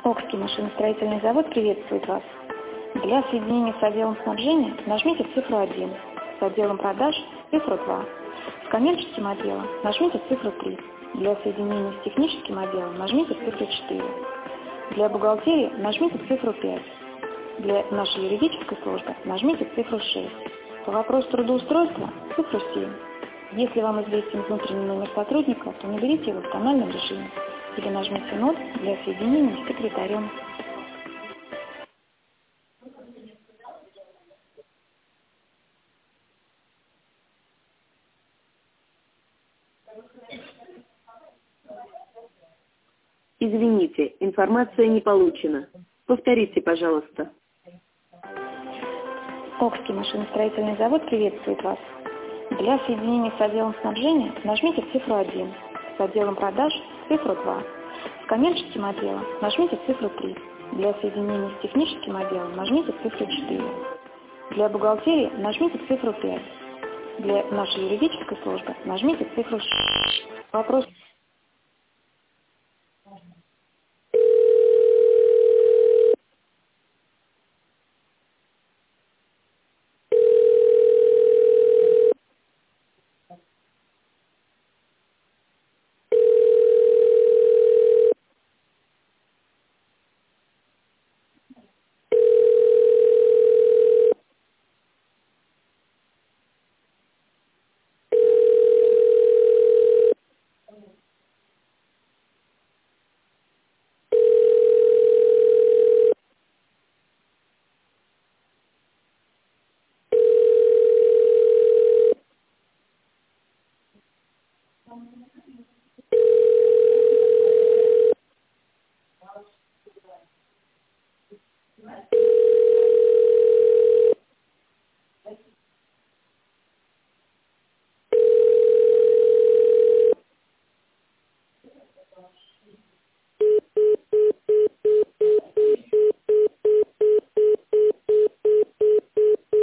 Окский машиностроительный завод приветствует вас. Для соединения с отделом снабжения нажмите цифру 1, с отделом продаж цифру 2, с коммерческим отделом нажмите цифру 3, для соединения с техническим отделом нажмите цифру 4, для бухгалтерии нажмите цифру 5, для нашей юридической службы нажмите цифру 6, по вопросу трудоустройства цифру 7. Если вам известен внутренний номер сотрудника, то наберите его в тональном режиме или нажмите 0 для соединения с секретарем. Извините, информация не получена. Повторите, пожалуйста. Окский машиностроительный завод приветствует вас. Для соединения с отделом снабжения нажмите цифру 1, с отделом продаж цифру 2, с коммерческим отделом нажмите цифру 3, для соединения с техническим отделом нажмите цифру 4, для бухгалтерии нажмите цифру 5, для нашей юридической службы нажмите цифру 6. Вопрос.